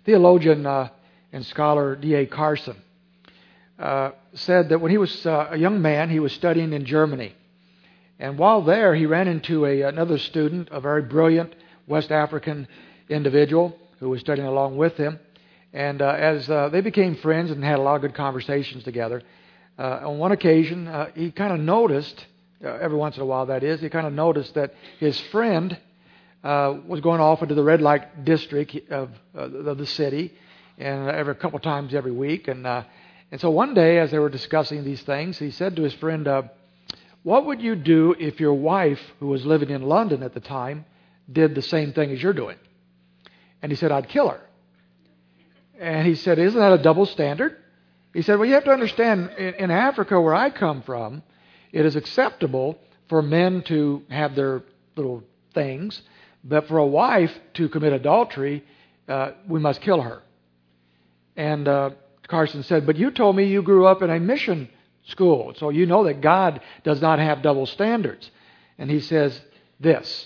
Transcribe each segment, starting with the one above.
Theologian and scholar D.A. Carson said that when he was a young man, he was studying in Germany. And while there, he ran into another student, a very brilliant West African individual who was studying along with him. And as they became friends and had a lot of good conversations together, on one occasion, he kind of noticed, every once in a while that is, he kind of noticed that his friend was going off into the red light district of the city, and every couple times every week. And so one day, as they were discussing these things, he said to his friend, what would you do if your wife, who was living in London at the time, did the same thing as you're doing? And he said, I'd kill her. And he said, isn't that a double standard? He said, well, you have to understand, in Africa, where I come from, it is acceptable for men to have their little things, but for a wife to commit adultery, we must kill her. And Carson said, but you told me you grew up in a mission school, so you know that God does not have double standards. And he says this,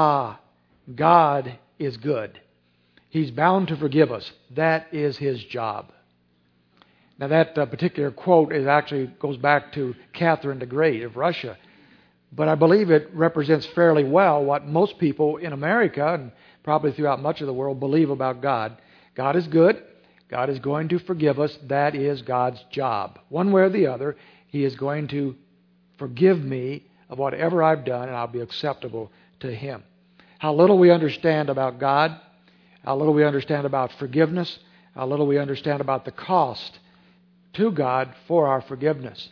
God is good. He's bound to forgive us. That is His job. Now that particular quote actually goes back to Catherine the Great of Russia. But I believe it represents fairly well what most people in America and probably throughout much of the world believe about God. God is good. God is going to forgive us. That is God's job. One way or the other, He is going to forgive me of whatever I've done, and I'll be acceptable to Him. How little we understand about God, how little we understand about forgiveness, how little we understand about the cost to God for our forgiveness.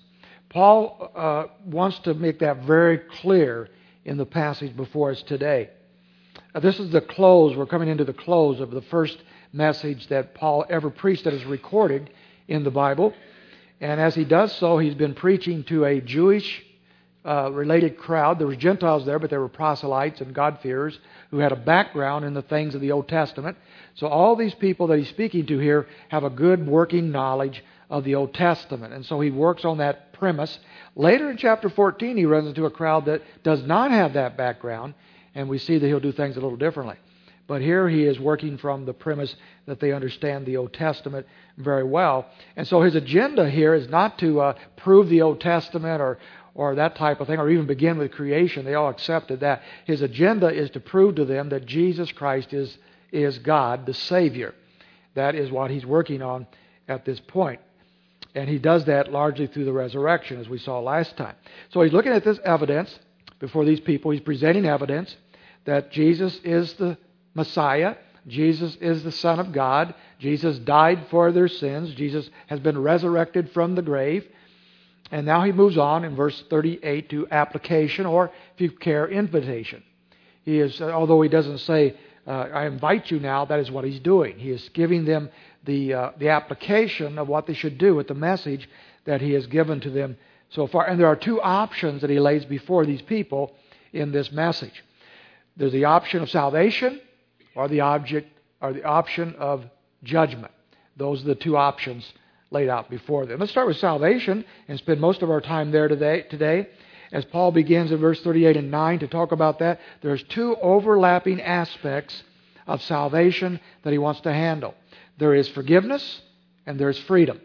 Paul wants to make that very clear in the passage before us today. This is the close. We're coming into the close of the first message that Paul ever preached that is recorded in the Bible. And as he does so, he's been preaching to a Jewish related crowd. There were Gentiles there, but there were proselytes and God-fearers who had a background in the things of the Old Testament. So all these people that he's speaking to here have a good working knowledge of the Old Testament. And so he works on that premise. Later in chapter 14, he runs into a crowd that does not have that background, and we see that he'll do things a little differently. But here he is working from the premise that they understand the Old Testament very well. And so his agenda here is not to prove the Old Testament or that type of thing, or even begin with creation. They all accepted that. His agenda is to prove to them that Jesus Christ is God, the Savior. That is what he's working on at this point. And he does that largely through the resurrection, as we saw last time. So he's looking at this evidence before these people. He's presenting evidence that Jesus is the Messiah. Jesus is the Son of God. Jesus died for their sins. Jesus has been resurrected from the grave. And now he moves on in verse 38 to application, or if you care, invitation. He is, although he doesn't say, I invite you now, that is what he's doing. He is giving them the application of what they should do with the message that he has given to them so far. And there are two options that he lays before these people in this message. There's the option of salvation or the option of judgment. Those are the two options laid out before them. Let's start with salvation and spend most of our time there today. As Paul begins in verse 38 and 9 to talk about that, there's two overlapping aspects of salvation that he wants to handle. There is forgiveness and there's freedom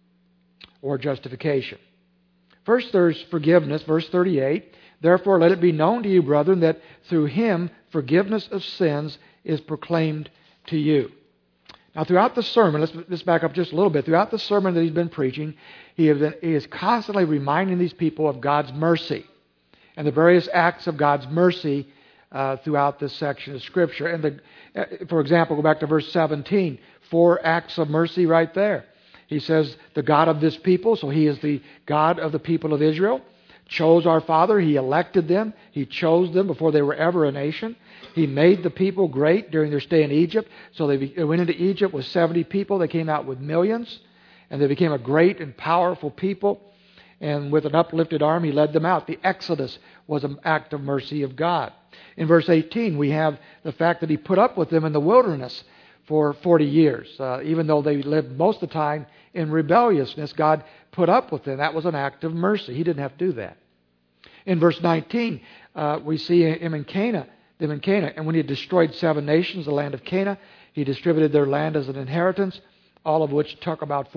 or justification. First, there's forgiveness, verse 38. Therefore, let it be known to you, brethren, that through him forgiveness of sins is proclaimed to you. Now, throughout the sermon, let's back up just a little bit. Throughout the sermon that he's been preaching, he is constantly reminding these people of God's mercy and the various acts of God's mercy throughout this section of Scripture. And for example, go back to verse 17. 4 acts of mercy right there. He says, the God of this people, so he is the God of the people of Israel, chose our father. He elected them. He chose them before they were ever a nation. He made the people great during their stay in Egypt. So they went into Egypt with 70 people. They came out with millions. And they became a great and powerful people. And with an uplifted arm, he led them out. The Exodus was an act of mercy of God. In verse 18, we have the fact that he put up with them in the wilderness for 40 years. Even though they lived most of the time in rebelliousness, God put up with them. That was an act of mercy. He didn't have to do that. In verse 19, we see him in Canaan. And when he had destroyed 7 nations, the land of Canaan, He distributed their land as an inheritance, all of which took about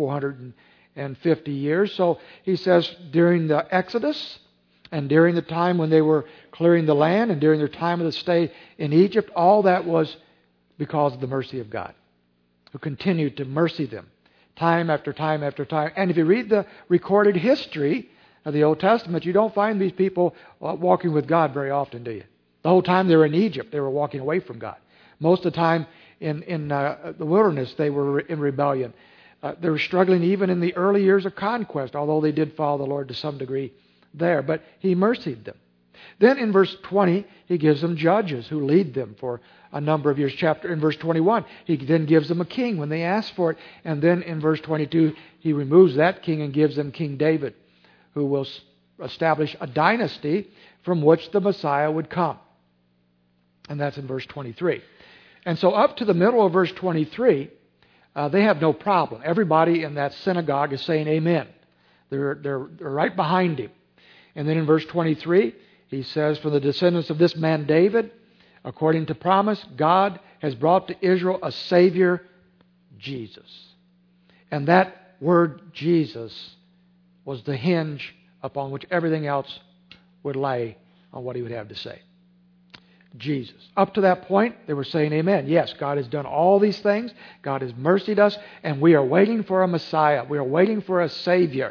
450 years. So he says during the Exodus and during the time when they were clearing the land and during their time of the stay in Egypt, all that was because of the mercy of God, who continued to mercy them time after time after time. And if you read the recorded history of the Old Testament, you don't find these people walking with God very often, do you? The whole time they were in Egypt, they were walking away from God. Most of the time in the wilderness, they were in rebellion. They were struggling even in the early years of conquest, although they did follow the Lord to some degree there. But He mercied them. Then in verse 20, He gives them judges who lead them for a number of years. In verse 21, He then gives them a king when they ask for it. And then in verse 22, He removes that king and gives them King David, who will establish a dynasty from which the Messiah would come. And that's in verse 23. And so up to the middle of verse 23, they have no problem. Everybody in that synagogue is saying amen. They're right behind Him. And then in verse 23, He says, "From the descendants of this man David, according to promise, God has brought to Israel a Savior, Jesus." And that word Jesus was the hinge upon which everything else would lay on what He would have to say. Jesus. Up to that point, they were saying amen. Yes, God has done all these things. God has mercied us, and we are waiting for a Messiah. We are waiting for a Savior.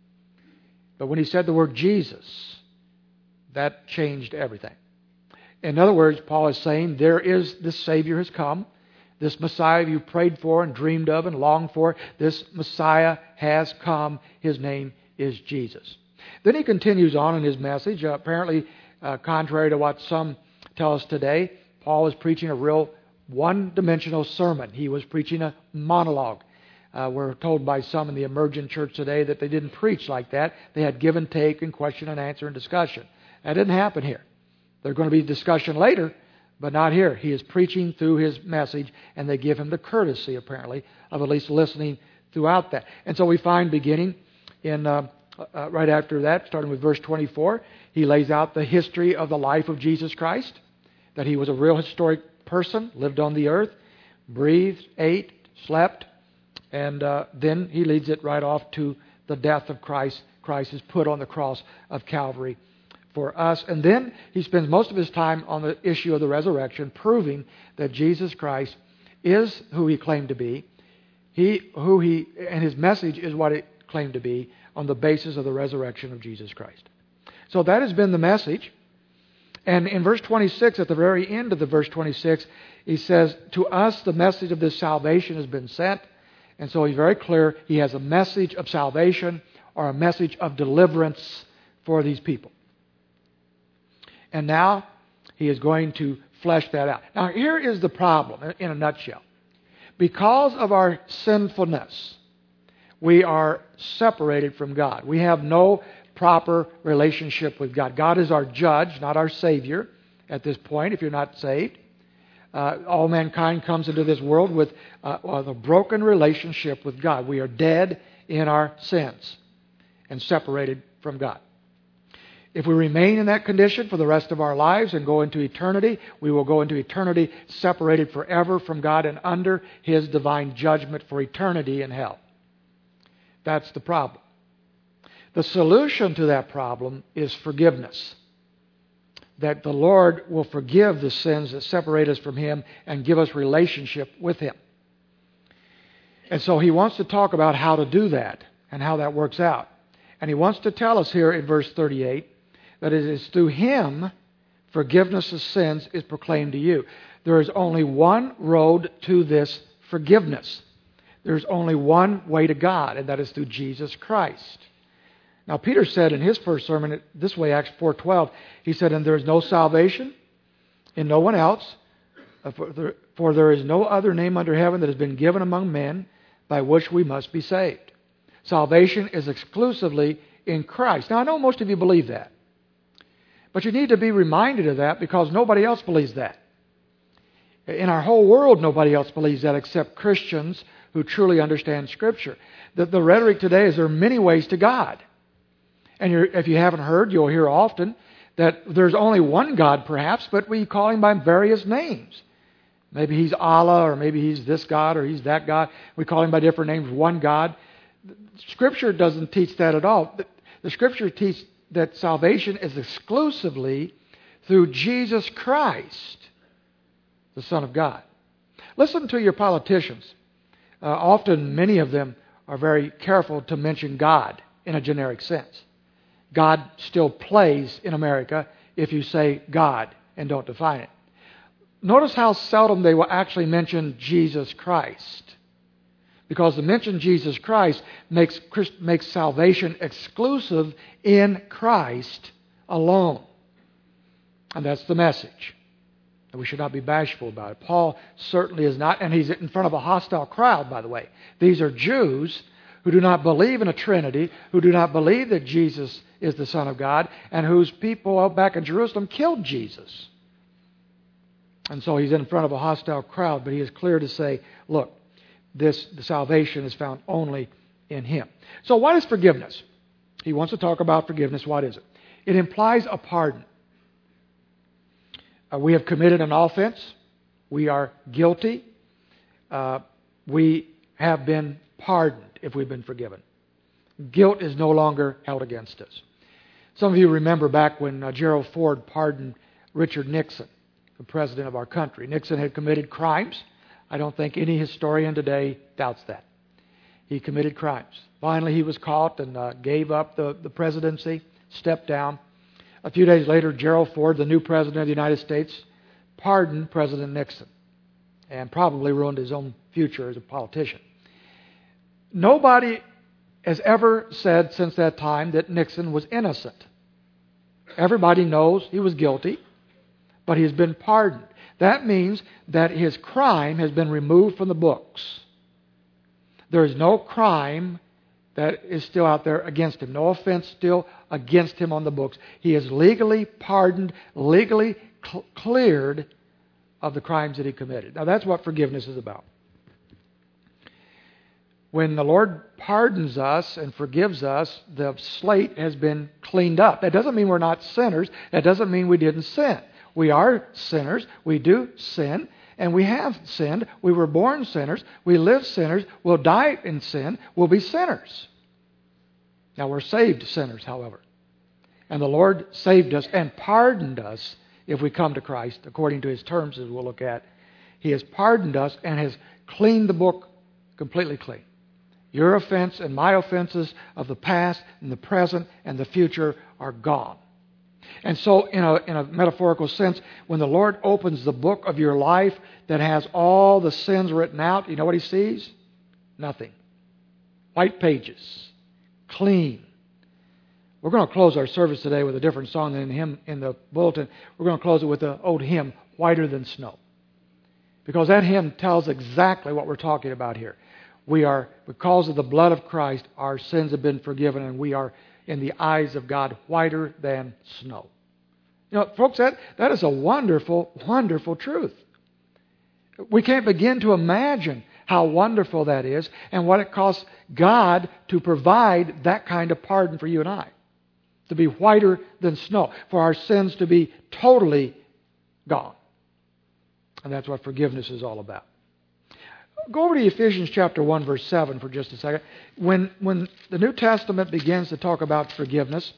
But when He said the word Jesus, that changed everything. In other words, Paul is saying this Savior has come. This Messiah you prayed for and dreamed of and longed for, this Messiah has come. His name is Jesus. Then he continues on in his message. Apparently, contrary to what some tell us today, Paul was preaching a real one-dimensional sermon. He was preaching a monologue. We're told by some in the emergent church today that they didn't preach like that. They had give and take and question and answer and discussion. That didn't happen here. There's going to be discussion later, but not here. He is preaching through his message, and they give him the courtesy, apparently, of at least listening throughout that. And so we find beginning in right after that, starting with verse 24, he lays out the history of the life of Jesus Christ, that He was a real historic person, lived on the earth, breathed, ate, slept, and then he leads it right off to the death of Christ. Christ is put on the cross of Calvary for us. And then he spends most of his time on the issue of the resurrection, proving that Jesus Christ is who He claimed to be. And His message is what it claimed to be on the basis of the resurrection of Jesus Christ. So that has been the message. And in verse 26, at the very end of the verse 26, he says, "To us the message of this salvation has been sent." And so he's very clear. He has a message of salvation or a message of deliverance for these people. And now he is going to flesh that out. Now here is the problem in a nutshell. Because of our sinfulness, we are separated from God. We have no proper relationship with God. God is our judge, not our Savior at this point, if you're not saved. All mankind comes into this world with a broken relationship with God. We are dead in our sins and separated from God. If we remain in that condition for the rest of our lives and go into eternity, we will go into eternity separated forever from God and under His divine judgment for eternity in hell. That's the problem. The solution to that problem is forgiveness. That the Lord will forgive the sins that separate us from Him and give us relationship with Him. And so He wants to talk about how to do that and how that works out. And He wants to tell us here in verse 38 that it is through Him forgiveness of sins is proclaimed to you. There is only one road to this forgiveness. There's only one way to God, and that is through Jesus Christ. Now, Peter said in his first sermon this way, Acts 4:12, he said, "And there is no salvation in no one else, for there is no other name under heaven that has been given among men by which we must be saved." Salvation is exclusively in Christ. Now, I know most of you believe that. But you need to be reminded of that because nobody else believes that. In our whole world, nobody else believes that except Christians who truly understand Scripture. The rhetoric today is there are many ways to God. And if you haven't heard, you'll hear often that there's only one God perhaps, but we call Him by various names. Maybe He's Allah, or maybe He's this God, or He's that God. We call Him by different names, one God. Scripture doesn't teach that at all. The Scripture teaches that salvation is exclusively through Jesus Christ, the Son of God. Listen to your politicians. Often, many of them are very careful to mention God in a generic sense. God still plays in America if you say God and don't define it. Notice how seldom they will actually mention Jesus Christ. Because to mention Jesus Christ makes salvation exclusive in Christ alone. And that's the message. And we should not be bashful about it. Paul certainly is not, and he's in front of a hostile crowd, by the way. These are Jews who do not believe in a Trinity, who do not believe that Jesus is the Son of God, and whose people out back in Jerusalem killed Jesus. And so he's in front of a hostile crowd, but he is clear to say, look, the salvation is found only in Him. So what is forgiveness? He wants to talk about forgiveness. What is it? It implies a pardon. We have committed an offense. We are guilty. We have been pardoned if we've been forgiven. Guilt is no longer held against us. Some of you remember back when Gerald Ford pardoned Richard Nixon, the president of our country. Nixon had committed crimes. I don't think any historian today doubts that. He committed crimes. Finally, he was caught and gave up the presidency, stepped down. A few days later, Gerald Ford, the new president of the United States, pardoned President Nixon and probably ruined his own future as a politician. Nobody has ever said since that time that Nixon was innocent. Everybody knows he was guilty, but he has been pardoned. That means that his crime has been removed from the books. There is no crime that is still out there against him. No offense still against him on the books. He is legally pardoned, legally cleared of the crimes that he committed. Now that's what forgiveness is about. When the Lord pardons us and forgives us, the slate has been cleaned up. That doesn't mean we're not sinners. That doesn't mean we didn't sin. We are sinners. We do sin. And we have sinned. We were born sinners. We live sinners. We'll die in sin. We'll be sinners. Now we're saved sinners, however. And the Lord saved us and pardoned us if we come to Christ, according to His terms, as we'll look at. He has pardoned us and has cleaned the book completely clean. Your offense and my offenses of the past and the present and the future are gone. And so, in a metaphorical sense, when the Lord opens the book of your life that has all the sins written out, you know what He sees? Nothing. White pages. Clean. We're going to close our service today with a different song than hymn in the bulletin. We're going to close it with the old hymn, Whiter Than Snow. Because that hymn tells exactly what we're talking about here. We are, because of the blood of Christ, our sins have been forgiven, and we are, in the eyes of God, whiter than snow. You know, folks, that is a wonderful, wonderful truth. We can't begin to imagine how wonderful that is and what it costs God to provide that kind of pardon for you and I. To be whiter than snow. For our sins to be totally gone. And that's what forgiveness is all about. Go over to Ephesians chapter 1, verse 7 for just a second. When the New Testament begins to talk about forgiveness,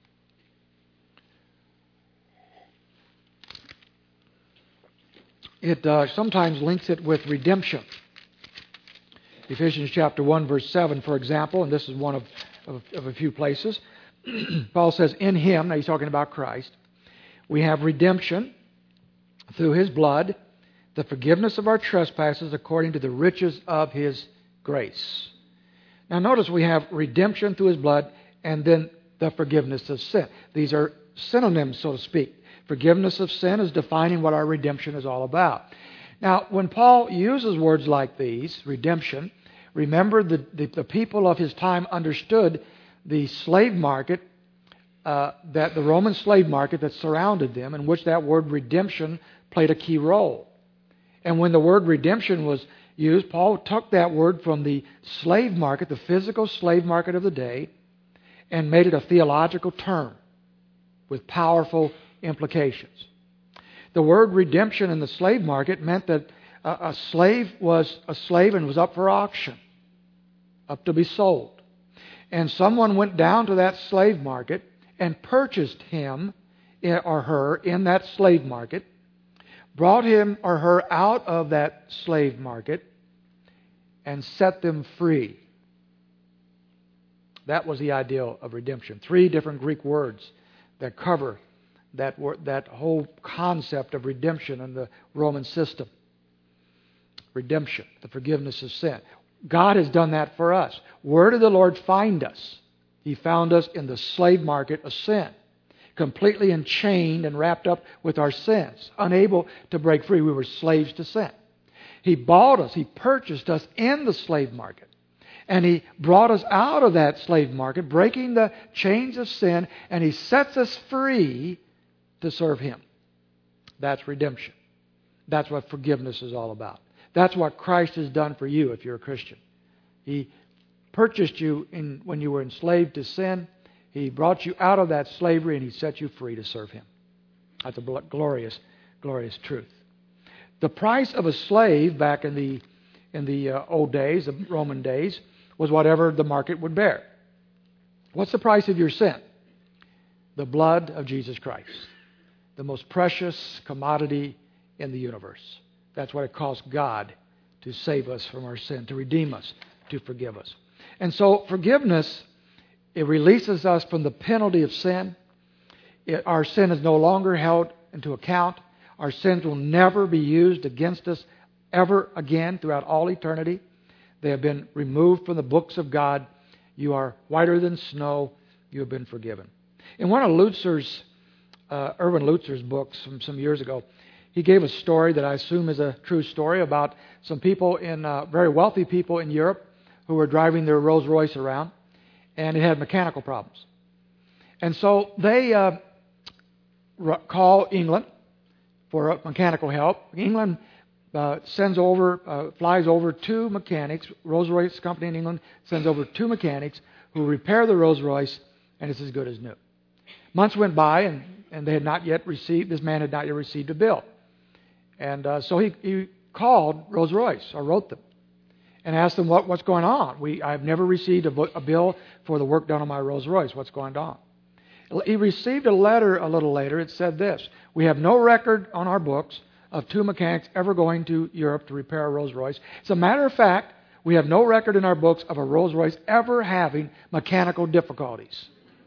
it sometimes links it with redemption. Ephesians chapter 1, verse 7, for example, and this is one of a few places. Paul says, in Him, now he's talking about Christ, we have redemption through His blood, the forgiveness of our trespasses according to the riches of His grace. Now notice we have redemption through His blood and then the forgiveness of sin. These are synonyms, so to speak. Forgiveness of sin is defining what our redemption is all about. Now, when Paul uses words like these, redemption, remember the people of his time understood the slave market, that the Roman slave market that surrounded them, in which that word redemption played a key role. And when the word redemption was used, Paul took that word from the slave market, the physical slave market of the day, and made it a theological term with powerful implications. The word redemption in the slave market meant that a slave was a slave and was up for auction, up to be sold. And someone went down to that slave market and purchased him or her in that slave market, brought him or her out of that slave market, and set them free. That was the ideal of redemption. 3 different Greek words that cover that whole concept of redemption in the Roman system. Redemption, the forgiveness of sin. God has done that for us. Where did the Lord find us? He found us in the slave market of sin, completely enchained and wrapped up with our sins, unable to break free. We were slaves to sin. He bought us, He purchased us in the slave market. And He brought us out of that slave market, breaking the chains of sin, and He sets us free to serve Him. That's redemption. That's what forgiveness is all about. That's what Christ has done for you if you're a Christian. He purchased you when you were enslaved to sin. He brought you out of that slavery and He set you free to serve Him. That's a glorious, glorious truth. The price of a slave back in the old days, the Roman days, was whatever the market would bear. What's the price of your sin? The blood of Jesus Christ. The most precious commodity in the universe. That's what it cost God to save us from our sin, to redeem us, to forgive us. And so forgiveness, it releases us from the penalty of sin. Our sin is no longer held into account. Our sins will never be used against us ever again throughout all eternity. They have been removed from the books of God. You are whiter than snow. You have been forgiven. In one of Lutzer's, Erwin Lutzer's books from some years ago, he gave a story that I assume is a true story about some people very wealthy people in Europe who were driving their Rolls Royce around, and it had mechanical problems. And so they call England for mechanical help. England flies over 2 mechanics. Rolls-Royce company in England sends over 2 mechanics who repair the Rolls-Royce, and it's as good as new. Months went by, and this man had not yet received a bill. And so he called Rolls-Royce, or wrote them, and asked them what's going on. I've never received a bill for the work done on my Rolls-Royce. What's going on? He received a letter a little later. It said this: "We have no record on our books of 2 mechanics ever going to Europe to repair a Rolls-Royce. As a matter of fact, we have no record in our books of a Rolls-Royce ever having mechanical difficulties."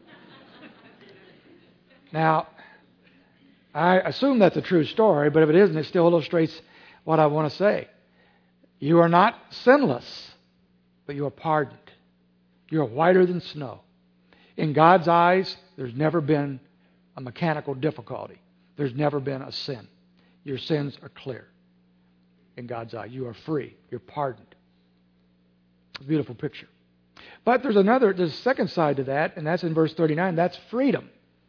Now, I assume that's a true story, but if it isn't, it still illustrates what I want to say. You are not sinless, but you are pardoned. You are whiter than snow. In God's eyes, there's never been a mechanical difficulty. There's never been a sin. Your sins are clear in God's eye. You are free. You're pardoned. It's a beautiful picture. But there's a second side to that, and that's in verse 39. That's freedom.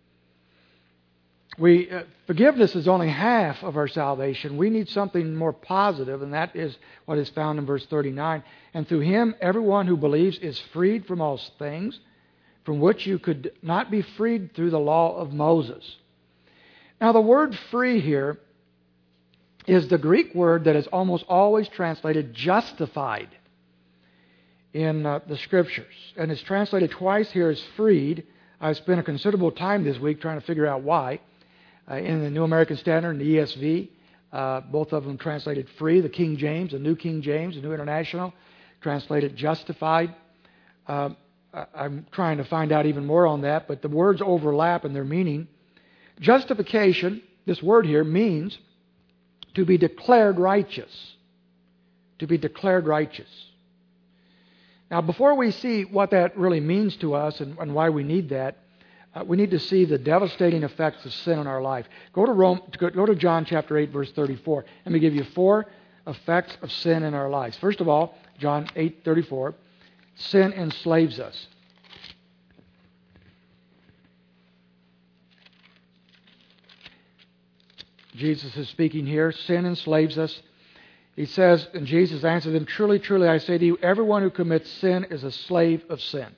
Forgiveness is only half of our salvation. We need something more positive, and that is what is found in verse 39. "And through Him, everyone who believes is freed from all things from which you could not be freed through the law of Moses." Now, the word free here is the Greek word that is almost always translated justified in the Scriptures. And it's translated twice here as freed. I've spent a considerable time this week trying to figure out why. In the New American Standard and the ESV, both of them translated free. The King James, the New King James, the New International, translated justified. I'm trying to find out even more on that, but the words overlap in their meaning. Justification, this word here, means to be declared righteous. To be declared righteous. Now, before we see what that really means to us and why we need that, we need to see the devastating effects of sin in our life. Go to John chapter 8, verse 34. Let me give you 4 effects of sin in our lives. First of all, John 8:34, sin enslaves us. Jesus is speaking here. Sin enslaves us. He says, and Jesus answered them, "Truly, truly, I say to you, everyone who commits sin is a slave of sin."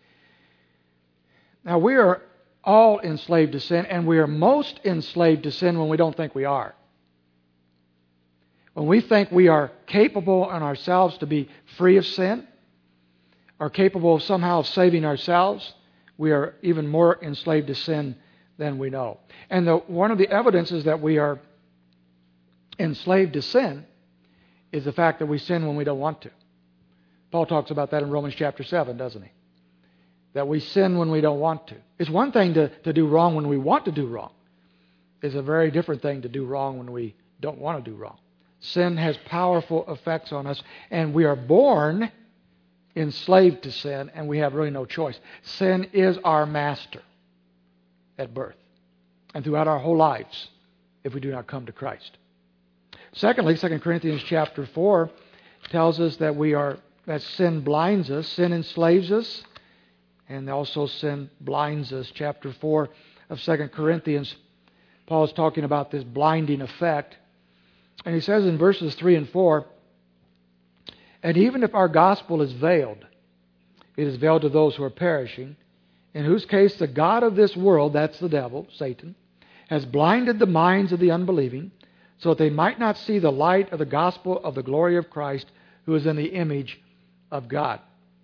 Now, we are all enslaved to sin, and we are most enslaved to sin when we don't think we are. When we think we are capable in ourselves to be free of sin, are capable of somehow saving ourselves, we are even more enslaved to sin than we know. And one of the evidences that we are enslaved to sin is the fact that we sin when we don't want to. Paul talks about that in Romans chapter 7, doesn't he? That we sin when we don't want to. It's one thing to do wrong when we want to do wrong. It's a very different thing to do wrong when we don't want to do wrong. Sin has powerful effects on us, and we are born enslaved to sin, and we have really no choice. Sin is our master at birth and throughout our whole lives if we do not come to Christ. Secondly, 2 Corinthians chapter 4 tells us that sin blinds us, sin enslaves us, and also sin blinds us. Chapter 4 of 2 Corinthians, Paul is talking about this blinding effect. And he says in verses 3 and 4, "And even if our gospel is veiled, it is veiled to those who are perishing, in whose case the God of this world," that's the devil, Satan, "has blinded the minds of the unbelieving, so that they might not see the light of the gospel of the glory of Christ, who is in the image of God."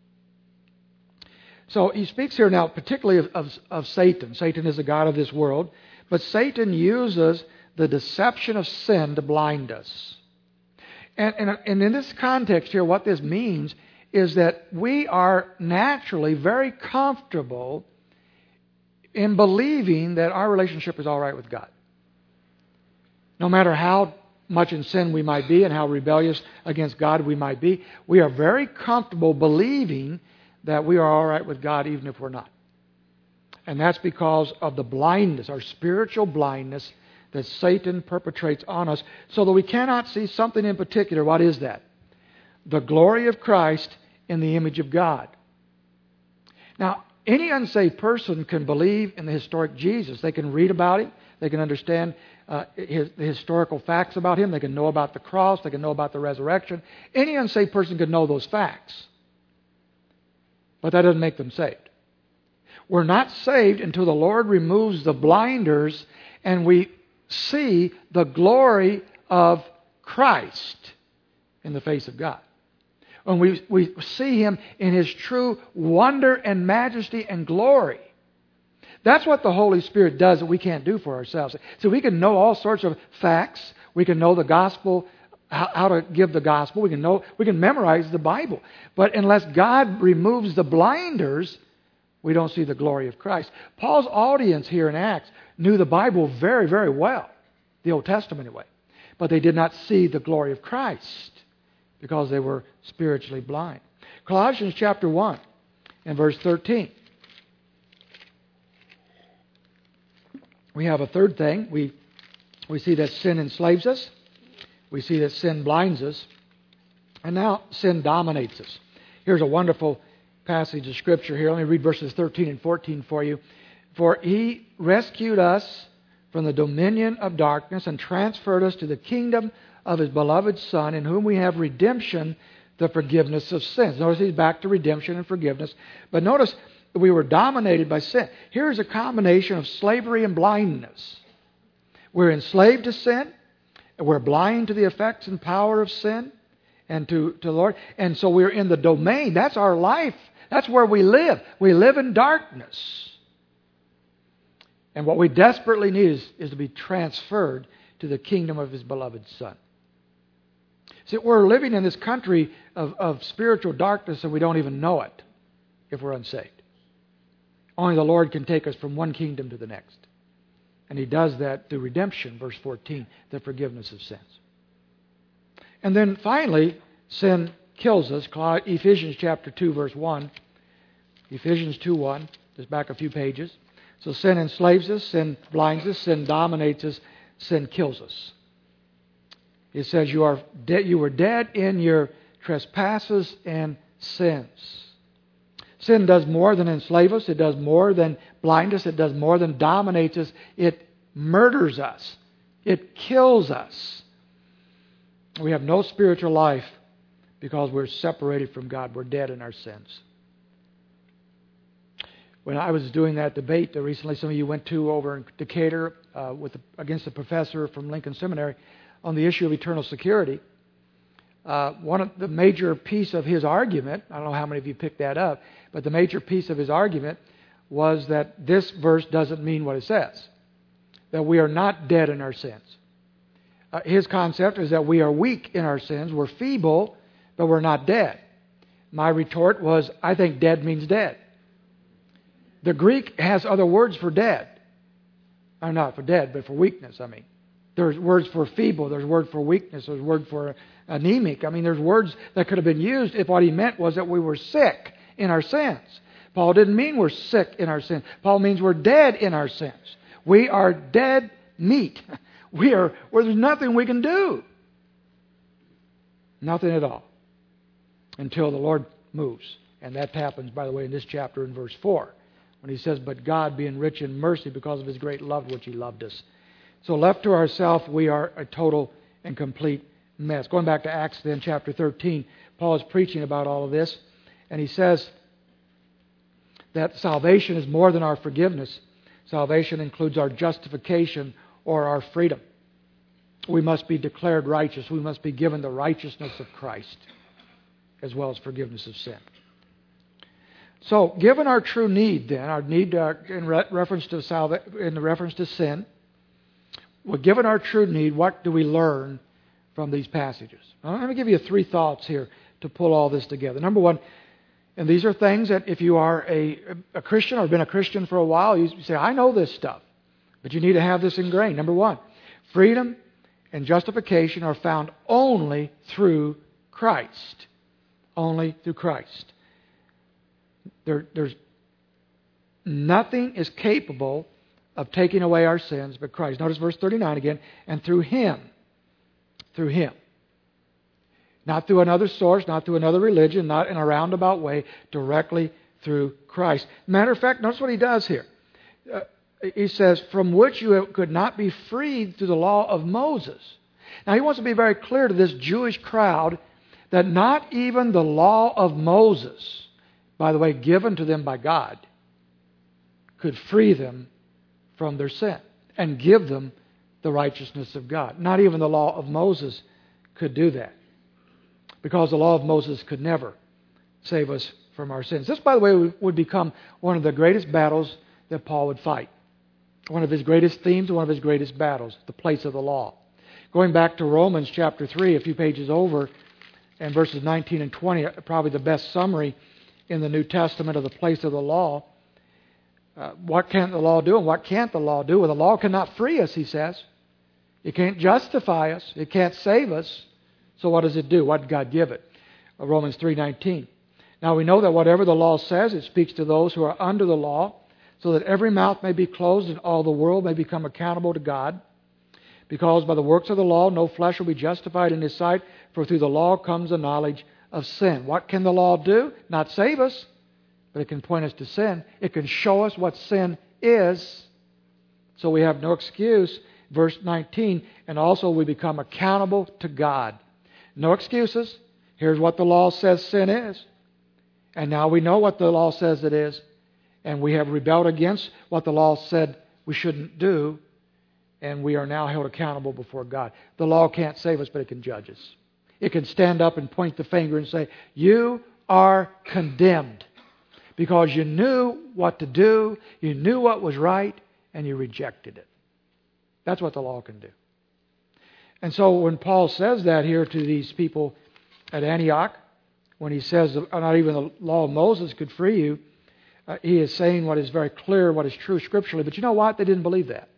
So he speaks here now particularly of Satan. Satan is the god of this world, but Satan uses the deception of sin to blind us. And in this context here, what this means is that we are naturally very comfortable in believing that our relationship is all right with God. No matter how much in sin we might be and how rebellious against God we might be, we are very comfortable believing that we are all right with God even if we're not. And that's because of the blindness, our spiritual blindness that Satan perpetrates on us so that we cannot see something in particular. What is that? The glory of Christ in the image of God. Now, any unsaved person can believe in the historic Jesus. They can read about Him. They can understand the historical facts about Him. They can know about the cross. They can know about the resurrection. Any unsaved person can know those facts. But that doesn't make them saved. We're not saved until the Lord removes the blinders and we see the glory of Christ in the face of God. When we see Him in His true wonder and majesty and glory. That's what the Holy Spirit does that we can't do for ourselves. So we can know all sorts of facts. We can know the gospel, how to give the gospel. We can memorize the Bible. But unless God removes the blinders, we don't see the glory of Christ. Paul's audience here in Acts knew the Bible very, very well, the Old Testament anyway. But they did not see the glory of Christ because they were spiritually blind. Colossians chapter 1 and verse 13. We have a third thing. We see that sin enslaves us. We see that sin blinds us. And now sin dominates us. Here's a wonderful passage of Scripture here. Let me read verses 13 and 14 for you. "For He rescued us from the dominion of darkness and transferred us to the kingdom of His beloved Son, in whom we have redemption, the forgiveness of sins." Notice he's back to redemption and forgiveness. But notice we were dominated by sin. Here's a combination of slavery and blindness. We're enslaved to sin. We're blind to the effects and power of sin and to the Lord. And so we're in the domain. That's our life. That's where we live. We live in darkness. And what we desperately need is to be transferred to the kingdom of His beloved Son. See, we're living in this country of spiritual darkness and we don't even know it if we're unsaved. Only the Lord can take us from one kingdom to the next. And He does that through redemption, verse 14, the forgiveness of sins. And then finally, sin kills us. Ephesians chapter 2, verse 1. Ephesians 2:1, just back a few pages. So sin enslaves us, sin blinds us, sin dominates us, sin kills us. It says you were dead in your trespasses and sins. Sin does more than enslave us. It does more than blind us. It does more than dominates us. It murders us. It kills us. We have no spiritual life because we're separated from God. We're dead in our sins. When I was doing that debate that recently some of you went to over in Decatur against a professor from Lincoln Seminary, on the issue of eternal security, one of the major piece of his argument, I don't know how many of you picked that up, but the major piece of his argument was that this verse doesn't mean what it says, that we are not dead in our sins. His concept is that we are weak in our sins, we're feeble, but we're not dead. My retort was, I think dead means dead. The Greek has other words for dead. Or not for dead, but for weakness, I mean. There's words for feeble, there's word for weakness, there's word for anemic. I mean, there's words that could have been used if what he meant was that we were sick in our sins. Paul didn't mean we're sick in our sins. Paul means we're dead in our sins. We are dead meat. There's nothing we can do. Nothing at all. Until the Lord moves. And that happens, by the way, in this chapter in verse 4. When he says, but God being rich in mercy because of His great love which He loved us. So left to ourselves, we are a total and complete mess. Going back to Acts then, chapter 13, Paul is preaching about all of this. And he says that salvation is more than our forgiveness. Salvation includes our justification or our freedom. We must be declared righteous. We must be given the righteousness of Christ, as well as forgiveness of sin. So, given our true need, then, our need in reference to sin, well, given our true need, what do we learn from these passages? Let me give you 3 thoughts here to pull all this together. Number one, and these are things that if you are a Christian or have been a Christian for a while, you say, I know this stuff, but you need to have this ingrained. Number one, freedom and justification are found only through Christ. Only through Christ. There's nothing is capable of taking away our sins but Christ. Notice verse 39 again. And through Him. Through Him. Not through another source, not through another religion, not in a roundabout way, directly through Christ. Matter of fact, notice what he does here. He says, from which you could not be freed through the law of Moses. Now he wants to be very clear to this Jewish crowd that not even the law of Moses, by the way, given to them by God, could free them from their sin and give them the righteousness of God. Not even the law of Moses could do that. Because the law of Moses could never save us from our sins. This, by the way, would become one of the greatest battles that Paul would fight. One of his greatest themes, one of his greatest battles, the place of the law. Going back to Romans chapter 3, a few pages over, and verses 19 and 20, probably the best summary in the New Testament of the place of the law. What can the law do and what can't the law do? Well, the law cannot free us, he says. It can't justify us. It can't save us. So what does it do? What did God give it? Romans 3:19. Now we know that whatever the law says, it speaks to those who are under the law, so that every mouth may be closed and all the world may become accountable to God. Because by the works of the law, no flesh will be justified in His sight, for through the law comes the knowledge of sin. What can the law do? Not save us, but it can point us to sin. It can show us what sin is, so we have no excuse. Verse 19, and also we become accountable to God. No excuses. Here's what the law says sin is. And now we know what the law says it is. And we have rebelled against what the law said we shouldn't do. And we are now held accountable before God. The law can't save us, but it can judge us. It can stand up and point the finger and say, you are condemned. Because you knew what to do, you knew what was right, and you rejected it. That's what the law can do. And so when Paul says that here to these people at Antioch, when he says not even the law of Moses could free you, he is saying what is very clear, what is true scripturally. But you know what? They didn't believe that.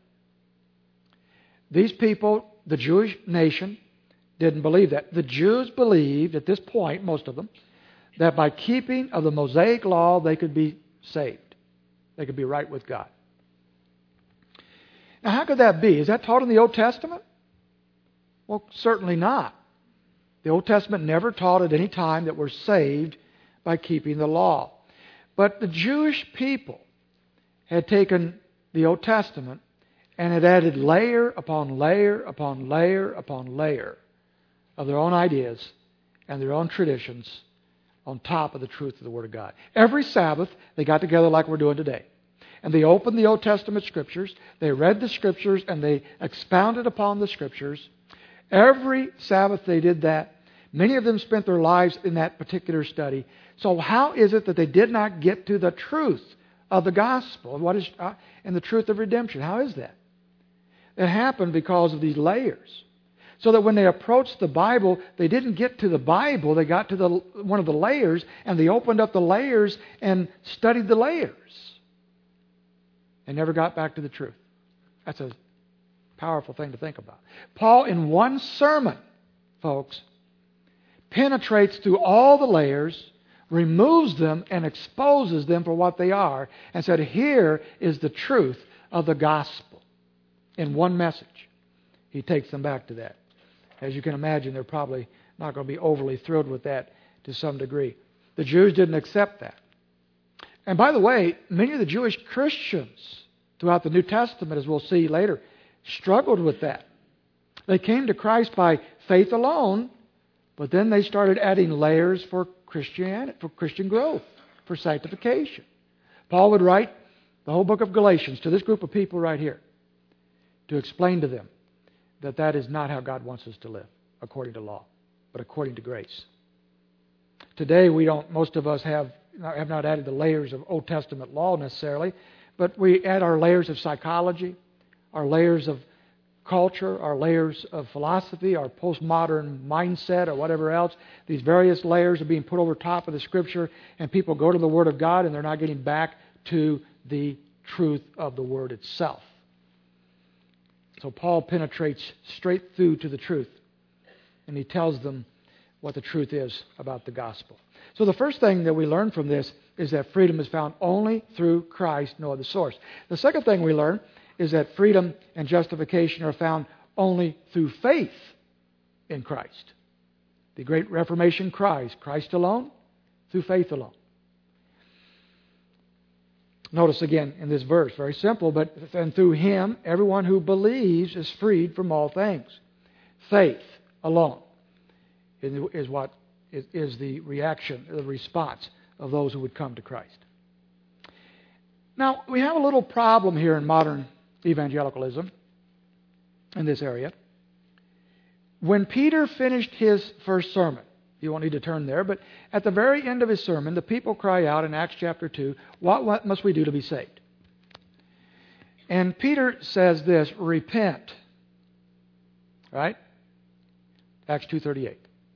These people, the Jewish nation, didn't believe that. The Jews believed at this point, most of them, that by keeping of the Mosaic law, they could be saved. They could be right with God. Now, how could that be? Is that taught in the Old Testament? Well, certainly not. The Old Testament never taught at any time that we're saved by keeping the law. But the Jewish people had taken the Old Testament and had added layer upon layer upon layer upon layer of their own ideas and their own traditions on top of the truth of the Word of God. Every Sabbath, they got together like we're doing today. And they opened the Old Testament Scriptures, they read the Scriptures, and they expounded upon the Scriptures. Every Sabbath they did that. Many of them spent their lives in that particular study. So how is it that they did not get to the truth of the gospel and the truth of redemption? How is that? It happened because of these layers. So that when they approached the Bible, they didn't get to the Bible. They got to one of the layers, and they opened up the layers and studied the layers. And never got back to the truth. That's a powerful thing to think about. Paul, in one sermon, folks, penetrates through all the layers, removes them, and exposes them for what they are, and said, here is the truth of the gospel. In one message, he takes them back to that. As you can imagine, they're probably not going to be overly thrilled with that to some degree. The Jews didn't accept that. And by the way, many of the Jewish Christians throughout the New Testament, as we'll see later, struggled with that. They came to Christ by faith alone, but then they started adding layers for Christianity, for Christian growth, for sanctification. Paul would write the whole book of Galatians to this group of people right here to explain to them that that is not how God wants us to live, according to law, but according to grace. Today, most of us have not added the layers of Old Testament law necessarily, but we add our layers of psychology, our layers of culture, our layers of philosophy, our postmodern mindset, or whatever else. These various layers are being put over top of the Scripture, and people go to the Word of God, and they're not getting back to the truth of the Word itself. So Paul penetrates straight through to the truth, and he tells them what the truth is about the gospel. So the first thing that we learn from this is that freedom is found only through Christ, no other source. The second thing we learn is that freedom and justification are found only through faith in Christ. The great Reformation cries, Christ alone, through faith alone. Notice again in this verse, very simple, but and through Him, everyone who believes is freed from all things. Faith alone is what is the reaction, the response of those who would come to Christ. Now, we have a little problem here in modern evangelicalism in this area. When Peter finished his first sermon, you won't need to turn there, but at the very end of his sermon, the people cry out in Acts chapter 2, what must we do to be saved? And Peter says this, repent. Right? Acts 2:38.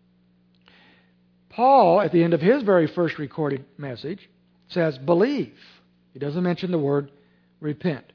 Paul, at the end of his very first recorded message, says believe. He doesn't mention the word repent.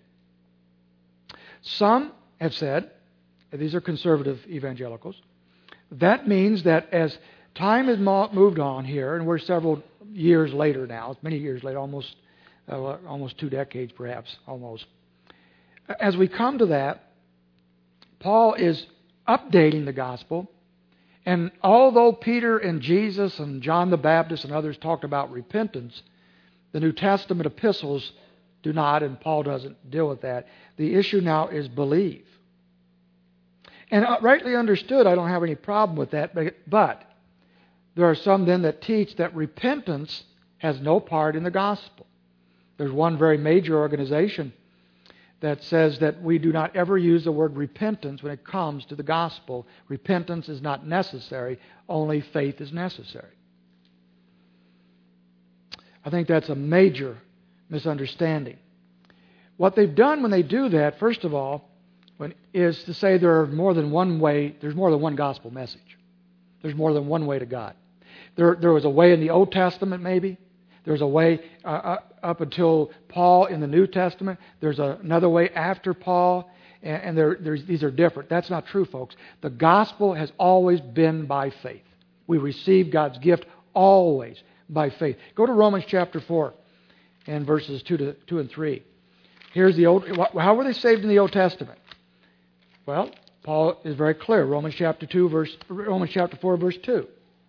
Some have said, and these are conservative evangelicals, that means that as time has moved on here, and we're several years later now, many years later, almost 2 decades perhaps, almost. As we come to that, Paul is updating the gospel, and although Peter and Jesus and John the Baptist and others talked about repentance, the New Testament epistles do not, and Paul doesn't deal with that. The issue now is believe. And rightly understood, I don't have any problem with that, but there are some then that teach that repentance has no part in the gospel. There's one very major organization that says that we do not ever use the word repentance when it comes to the gospel. Repentance is not necessary, only faith is necessary. I think that's a major misunderstanding. What they've done when they do that, first of all, is to say there are more than one way, there's more than one gospel message. There's more than one way to God. There was a way in the Old Testament, maybe. There's a way up until Paul in the New Testament. There's another way after Paul, and these are different. That's not true, folks. The gospel has always been by faith. We receive God's gift always by faith. Go to Romans chapter 4 and verses 2 and 3. Here's how were they saved in the Old Testament? Well, Paul is very clear. Romans chapter 4, verse 2.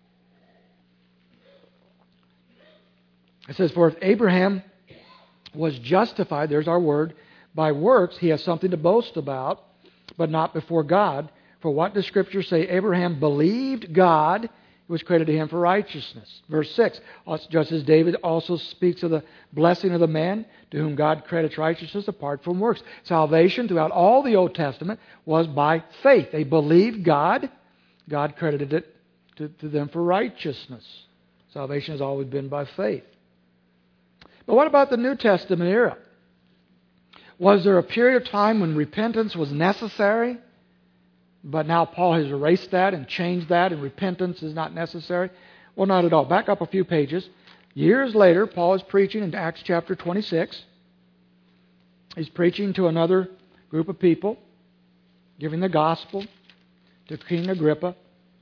It says, for if Abraham was justified, there's our word, by works, he has something to boast about, but not before God. For what does Scripture say? Abraham believed God. It was credited to him for righteousness. Verse 6, just as David also speaks of the blessing of the man to whom God credits righteousness apart from works. Salvation throughout all the Old Testament was by faith. They believed God. God credited it to them for righteousness. Salvation has always been by faith. But what about the New Testament era? Was there a period of time when repentance was necessary? But now Paul has erased that and changed that, and repentance is not necessary? Well, not at all. Back up a few pages. Years later, Paul is preaching in Acts chapter 26. He's preaching to another group of people, giving the gospel to King Agrippa.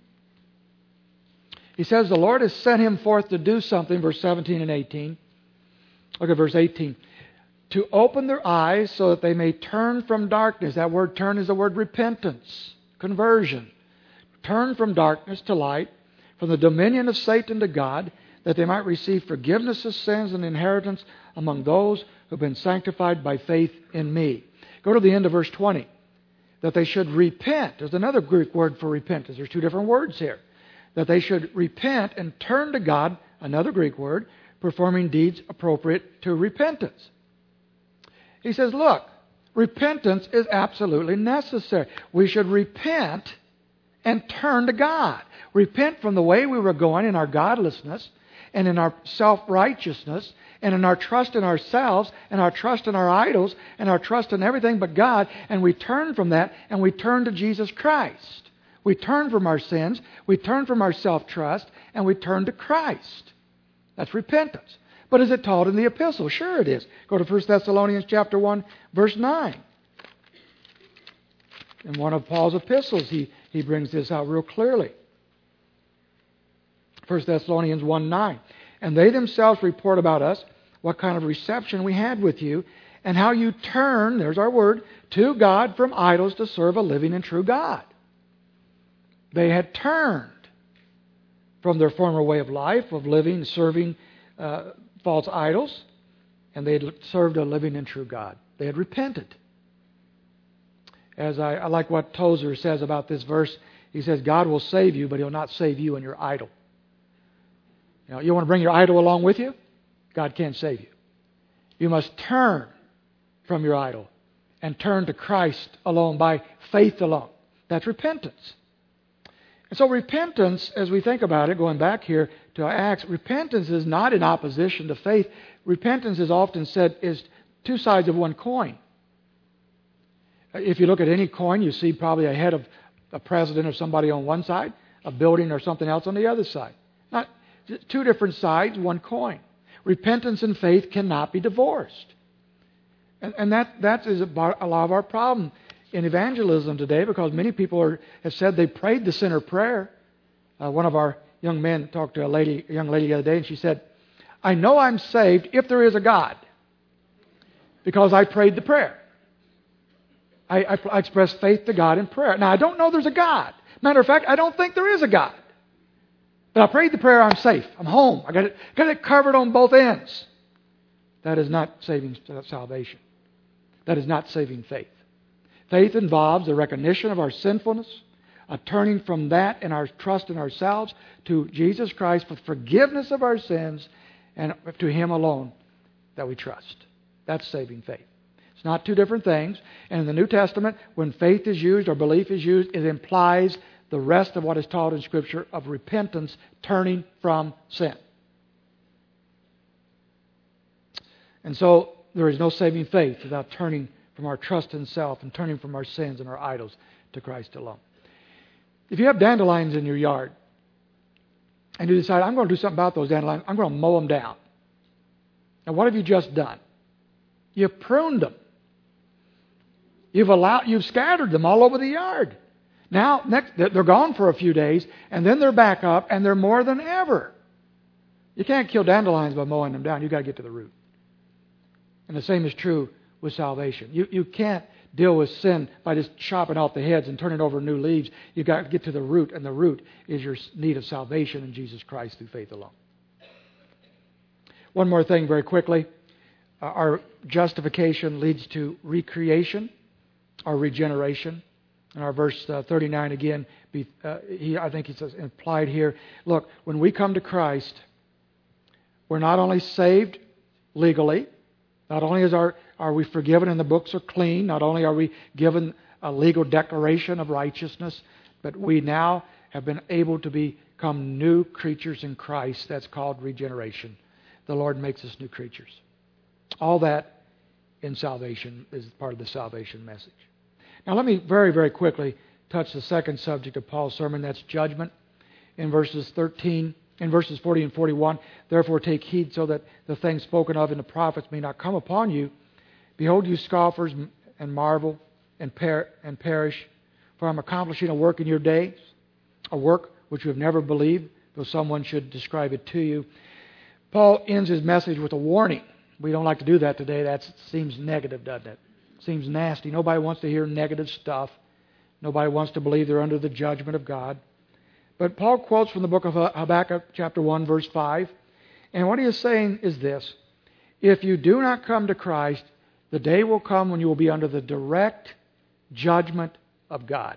He says the Lord has sent him forth to do something, verse 17 and 18. Look at verse 18. To open their eyes so that they may turn from darkness. That word turn is the word repentance, conversion. Turn from darkness to light, from the dominion of Satan to God, that they might receive forgiveness of sins and inheritance among those who have been sanctified by faith in me. Go to the end of verse 20. That they should repent. There's another Greek word for repentance. There's two different words here. That they should repent and turn to God, another Greek word, performing deeds appropriate to repentance. He says, look, repentance is absolutely necessary. We should repent and turn to God. Repent from the way we were going in our godlessness and in our self-righteousness and in our trust in ourselves and our trust in our idols and our trust in everything but God. And we turn from that and we turn to Jesus Christ. We turn from our sins, we turn from our self-trust, and we turn to Christ. That's repentance. But is it taught in the epistle? Sure it is. Go to 1 Thessalonians chapter 1, verse 9. In one of Paul's epistles, he brings this out real clearly. 1 Thessalonians 1:9. And they themselves report about us what kind of reception we had with you, and how you turn, there's our word, to God from idols to serve a living and true God. They had turned from their former way of life, of living, serving false idols, and they had served a living and true God. They had repented. As I like what Tozer says about this verse, he says, God will save you, but He'll not save you and your idol. You want to bring your idol along with you? God can't save you. You must turn from your idol and turn to Christ alone by faith alone. That's repentance. And so repentance, as we think about it, going back here to Acts, repentance is not in opposition to faith. Repentance is often said is two sides of one coin. If you look at any coin, you see probably a head of a president or somebody on one side, a building or something else on the other side. Not two different sides, one coin. Repentance and faith cannot be divorced. And that is a lot of our problem in evangelism today, because many people have said they prayed the sinner prayer. One of our young men talked to a young lady the other day, and she said, I know I'm saved if there is a God, because I prayed the prayer. I expressed faith to God in prayer. Now, I don't know there's a God. Matter of fact, I don't think there is a God. But I prayed the prayer, I'm safe. I'm home. I got it covered on both ends. That is not saving salvation. That is not saving faith. Faith involves the recognition of our sinfulness, a turning from that and our trust in ourselves to Jesus Christ for forgiveness of our sins, and to Him alone that we trust. That's saving faith. It's not two different things. And in the New Testament, when faith is used or belief is used, it implies the rest of what is taught in Scripture of repentance, turning from sin. And so there is no saving faith without turning from our trust in self and turning from our sins and our idols to Christ alone. If you have dandelions in your yard and you decide, I'm going to do something about those dandelions, I'm going to mow them down. Now, what have you just done? You've pruned them. You've scattered them all over the yard. Now, they're gone for a few days, and then they're back up, and they're more than ever. You can't kill dandelions by mowing them down. You've got to get to the root. And the same is true with salvation. You can't deal with sin by just chopping off the heads and turning over new leaves. You've got to get to the root, and the root is your need of salvation in Jesus Christ through faith alone. One more thing very quickly. Our justification leads to recreation or regeneration. In our verse 39 again, I think he says implied here, look, when we come to Christ, we're not only saved legally, not only are we forgiven and the books are clean, not only are we given a legal declaration of righteousness, but we now have been able to become new creatures in Christ. That's called regeneration. The Lord makes us new creatures. All that in salvation is part of the salvation message. Now let me very, very quickly touch the second subject of Paul's sermon. That's judgment. In verses 40 and 41, therefore take heed so that the things spoken of in the prophets may not come upon you. Behold, you scoffers, and marvel and perish, for I'm accomplishing a work in your days, a work which you have never believed, though someone should describe it to you. Paul ends his message with a warning. We don't like to do that today. That seems negative, doesn't it? Seems nasty. Nobody wants to hear negative stuff. Nobody wants to believe they're under the judgment of God. But Paul quotes from the book of Habakkuk, chapter 1, verse 5. And what he is saying is this: if you do not come to Christ, the day will come when you will be under the direct judgment of God.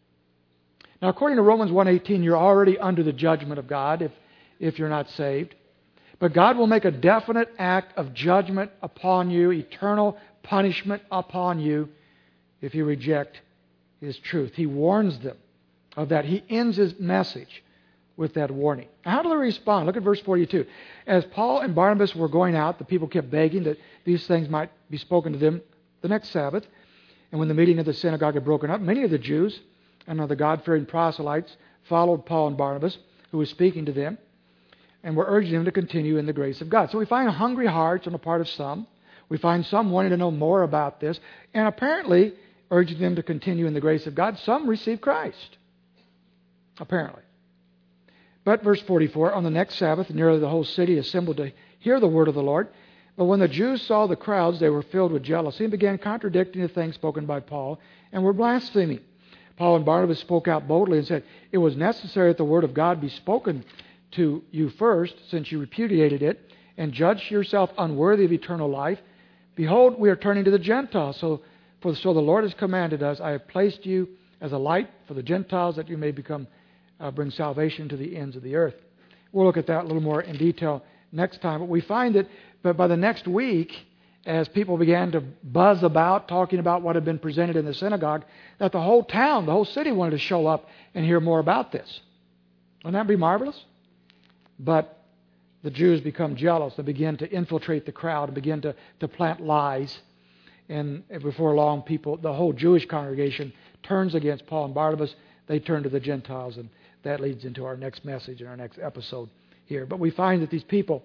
Now, according to Romans 1:18, you're already under the judgment of God if you're not saved. But God will make a definite act of judgment upon you, eternal punishment upon you, if you reject His truth. He warns them of that. He ends his message with that warning. How do they respond? Look at verse 42. As Paul and Barnabas were going out, the people kept begging that these things might be spoken to them the next Sabbath. And when the meeting of the synagogue had broken up, many of the Jews and of the God-fearing proselytes followed Paul and Barnabas, who was speaking to them, and were urging them to continue in the grace of God. So we find hungry hearts on the part of some. We find some wanting to know more about this, and apparently urging them to continue in the grace of God. Some received Christ, apparently. But verse 44, on the next Sabbath, nearly the whole city assembled to hear the word of the Lord. But when the Jews saw the crowds, they were filled with jealousy and began contradicting the things spoken by Paul and were blaspheming. Paul and Barnabas spoke out boldly and said, it was necessary that the word of God be spoken to you first, since you repudiated it, and judged yourself unworthy of eternal life. Behold, we are turning to the Gentiles. So the Lord has commanded us, I have placed you as a light for the Gentiles, that you may bring salvation to the ends of the earth. We'll look at that a little more in detail next time. But we find that by the next week, as people began to buzz about, talking about what had been presented in the synagogue, that the whole town, the whole city wanted to show up and hear more about this. Wouldn't that be marvelous? But the Jews become jealous. They begin to infiltrate the crowd and begin to plant lies. And before long, the whole Jewish congregation turns against Paul and Barnabas. They turn to the Gentiles, and that leads into our next message and our next episode here. But we find that these people,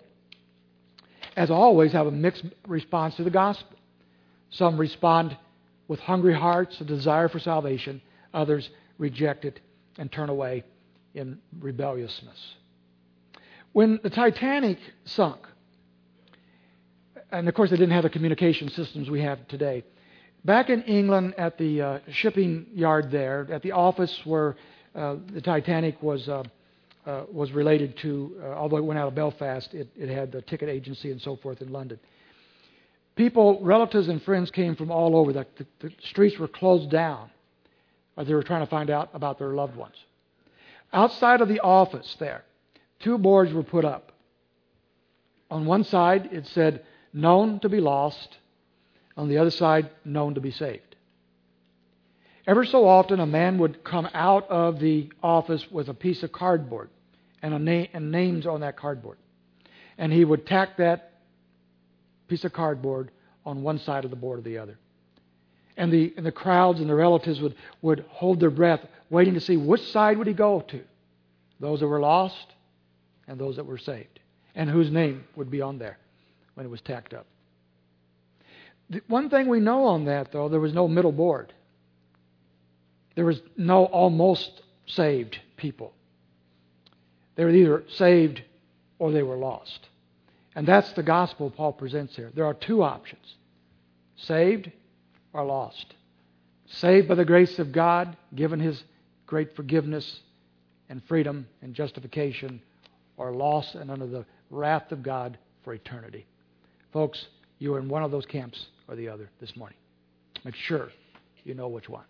as always, have a mixed response to the gospel. Some respond with hungry hearts, a desire for salvation. Others reject it and turn away in rebelliousness. When the Titanic sunk, and of course they didn't have the communication systems we have today, back in England at the shipping yard there, at the office where the Titanic was related to, although it went out of Belfast, it had the ticket agency and so forth in London. People, relatives and friends came from all over. The streets were closed down as they were trying to find out about their loved ones. Outside of the office there, 2 boards were put up. On one side, it said, known to be lost. On the other side, known to be saved. Ever so often, a man would come out of the office with a piece of cardboard and names on that cardboard. And he would tack that piece of cardboard on one side of the board or the other. And the crowds and the relatives would hold their breath, waiting to see which side would he go to. Those that were lost and those that were saved. And whose name would be on there when it was tacked up. The one thing we know on that, though, there was no middle board. There was no almost saved people. They were either saved or they were lost. And that's the gospel Paul presents here. There are 2 options. Saved or lost. Saved by the grace of God, given His great forgiveness and freedom and justification, or lost and under the wrath of God for eternity. Folks, you are in one of those camps or the other this morning. Make sure you know which one.